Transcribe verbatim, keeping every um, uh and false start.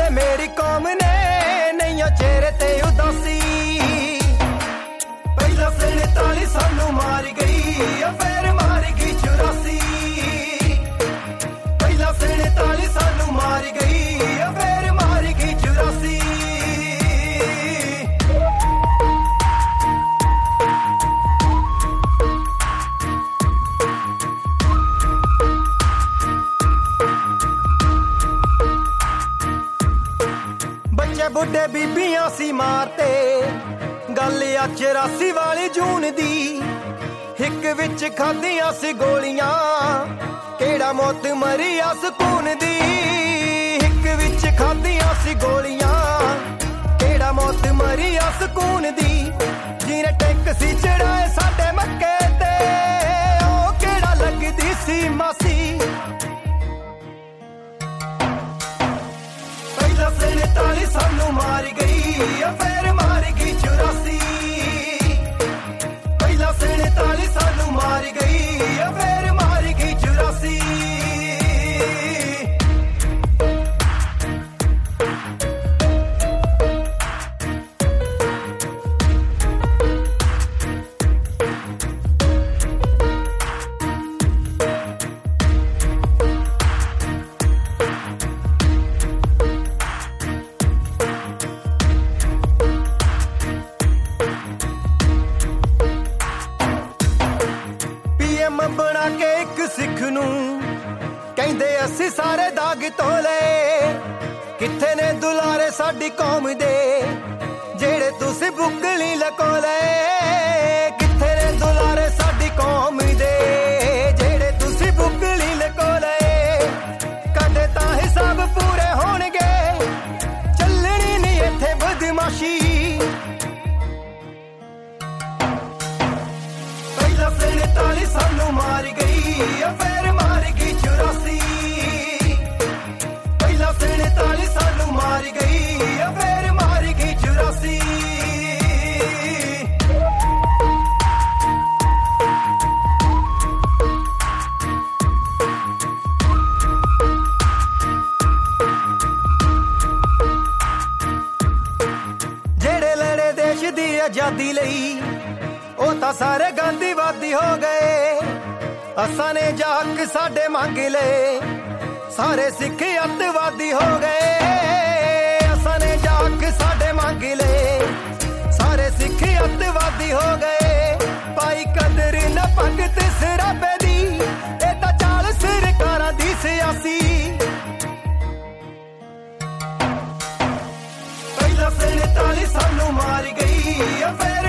ਬੋਲੇ ਮੇਰੀ ਕੌਮ ਨੇ ਨਹੀਂ ਚਿਹਰੇ ਤੇ ਉਦਾਸੀ ਪਹਿਲਾਂ ਸੰਤਾਲੀ ਸਾਨੂੰ ਮਾਰ ਗਈ ਫੇਰ ਮਾਰ ਗਈ ਚੁਰਾਸੀ ਪਹਿਲਾਂ ਸੰਤਾਲੀ ਸਾਨੂੰ ਮਾਰ ਗਈ ਫੇਰ ਮਾਰ ਗਈ ਚੁਰਾਸੀ बुढ़े बीबियां सी मारते गल आ चौरासी वाली जून दी हिक विच खादियां सी गोलियां केड़ा मौत मरी आ सुकून दी हिक विच खादियां सी गोलियां केड़ा मौत मरी आ सुकून दी जिने टैंक सी चढ़ाए साडे मक्के ते ओ केड़ा लगदी सी मासी संताली सानू मार गई फिर मार गई चौरासी पहला संताली सानू मार गई फिर मार गई चौरासी बना के एक सिख नू कहंदे असी सारे दाग तोले किथे ने दुलारे साडी कौम दे जेड़े तुसी बुकली लकोले किथे ने दुलारे साडी कौम दे जेड़े तुसी बुकली लकोले कदे तां हिसाब पूरे होणगे चलनी नहीं इत्थे बदमाशी संताली सानू मार गई फिर मार गई चौरासी पहला संताली सानू मार गई फिर मार गई चौरासी जेड़े लड़े देश दी आजादी लई ਉਹ ਤਾਂ ਸਾਰੇ ਗਾਂਧੀਵਾਦੀ ਹੋ ਗਏ ਅਸਾਂ ਨੇ ਜਾਕ ਸਾਡੇ ਮੰਗ ਲਏ ਸਾਰੇ ਸਿੱਖ ਅੱਤਵਾਦੀ ਹੋ ਗਏ ਅਸਾਂ ਨੇ ਜਾਕ ਸਾਡੇ ਮੰਗ ਲਏ ਸਾਰੇ ਸਿੱਖ ਅੱਤਵਾਦੀ ਹੋ ਗਏ ਪਾਈ ਕਦਰ ਨਾ ਭਗਤ ਸਿਰਾਬੇ ਦੀ ਇਹ ਤਾਂ ਚਾਲ ਸਰਕਾਰਾਂ ਦੀ ਸਿਆਸੀ ਪਹਿਲਾਂ ਸੰਤਾਲੀ ਸਾਨੂੰ ਮਾਰ ਗਈ